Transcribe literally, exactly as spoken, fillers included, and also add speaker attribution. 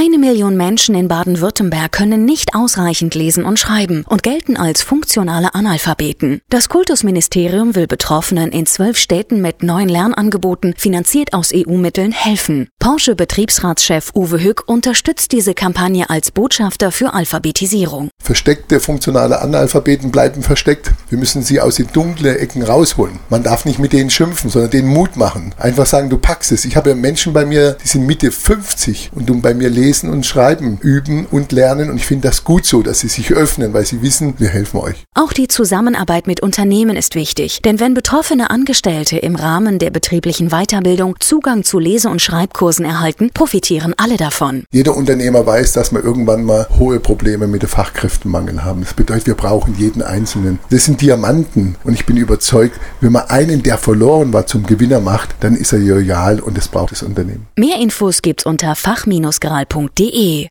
Speaker 1: Eine Million Menschen in Baden-Württemberg können nicht ausreichend lesen und schreiben und gelten als funktionale Analphabeten. Das Kultusministerium will Betroffenen in zwölf Städten mit neuen Lernangeboten, finanziert aus E U-Mitteln, helfen. Porsche-Betriebsratschef Uwe Hück unterstützt diese Kampagne als Botschafter für Alphabetisierung.
Speaker 2: Versteckte funktionale Analphabeten bleiben versteckt. Wir müssen sie aus den dunklen Ecken rausholen. Man darf nicht mit denen schimpfen, sondern denen Mut machen. Einfach sagen, du packst es. Ich habe ja Menschen bei mir, die sind Mitte fünfzig und um bei mir lesen und schreiben, üben und lernen. Und ich finde das gut so, dass sie sich öffnen, weil sie wissen, wir helfen euch.
Speaker 1: Auch die Zusammenarbeit mit Unternehmen ist wichtig. Denn wenn betroffene Angestellte im Rahmen der betrieblichen Weiterbildung Zugang zu Lese- und Schreibkursen erhalten, profitieren alle davon.
Speaker 2: Jeder Unternehmer weiß, dass wir irgendwann mal hohe Probleme mit dem Fachkräftemangel haben. Das bedeutet, wir brauchen jeden Einzelnen. Das sind Diamanten. Und ich bin überzeugt, wenn man einen, der verloren war, zum Gewinner macht, dann ist er loyal und das braucht das Unternehmen.
Speaker 1: Mehr Infos gibt's unter fach Bindestrich gral punkt de.